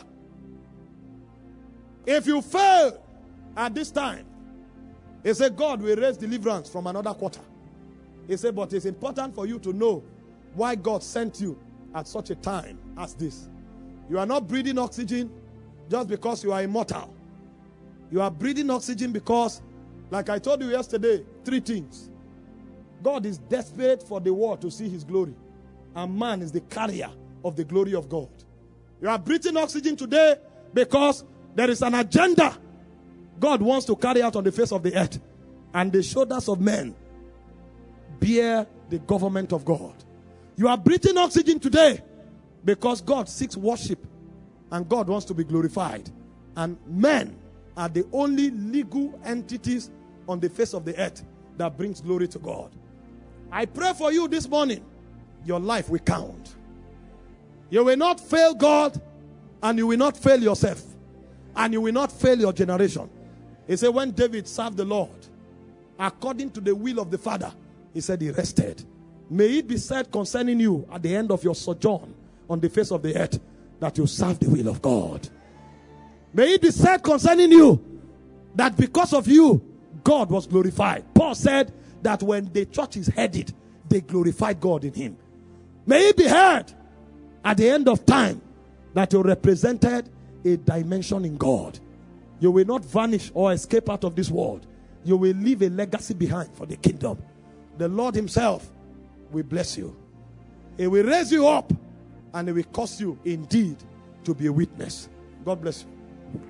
if you fail at this time, he said, God will raise deliverance from another quarter. He said, but it's important for you to know why God sent you at such a time as this. You are not breathing oxygen just because you are immortal. You are breathing oxygen because, like I told you yesterday, three things. God is desperate for the world to see his glory, and man is the carrier of the glory of God. You are breathing oxygen today because there is an agenda God wants to carry out on the face of the earth, and the shoulders of men bear the government of God. You are breathing oxygen today Because God seeks worship and God wants to be glorified. And men are the only legal entities on the face of the earth that brings glory to God. I pray for you this morning, your life will count. You will not fail God, and you will not fail yourself, and you will not fail your generation. He said when David served the Lord according to the will of the Father, he said he rested. May it be said concerning you at the end of your sojourn on the face of the earth that you serve the will of God. May it be said concerning you that because of you, God was glorified. Paul said that when the church is headed, they glorified God in him. May it be heard at the end of time that you represented a dimension in God. You will not vanish or escape out of this world. You will leave a legacy behind for the kingdom. The Lord himself will bless you. He will raise you up, and he will cause you indeed to be a witness. God bless you.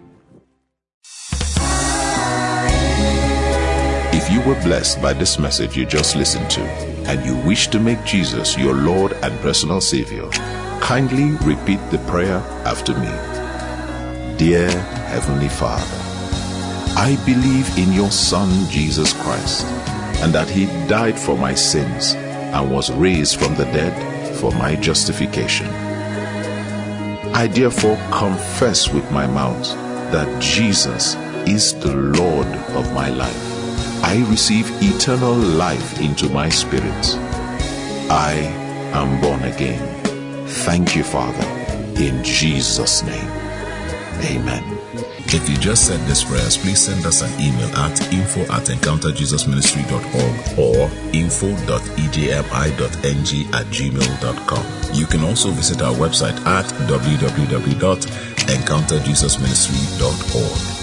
If you were blessed by this message you just listened to, and you wish to make Jesus your Lord and personal Savior, kindly repeat the prayer after me. Dear Heavenly Father, I believe in your Son Jesus Christ, and that he died for my sins and was raised from the dead for my justification. I therefore confess with my mouth that Jesus is the Lord of my life. I receive eternal life into my spirit. I am born again. Thank you, Father, in Jesus' name. Amen. If you just said this prayers, please send us an email at info at encounter jesus ministry dot org or info dot e j m i dot n g at gmail dot com. You can also visit our website at w w w dot encounter jesus ministry dot org.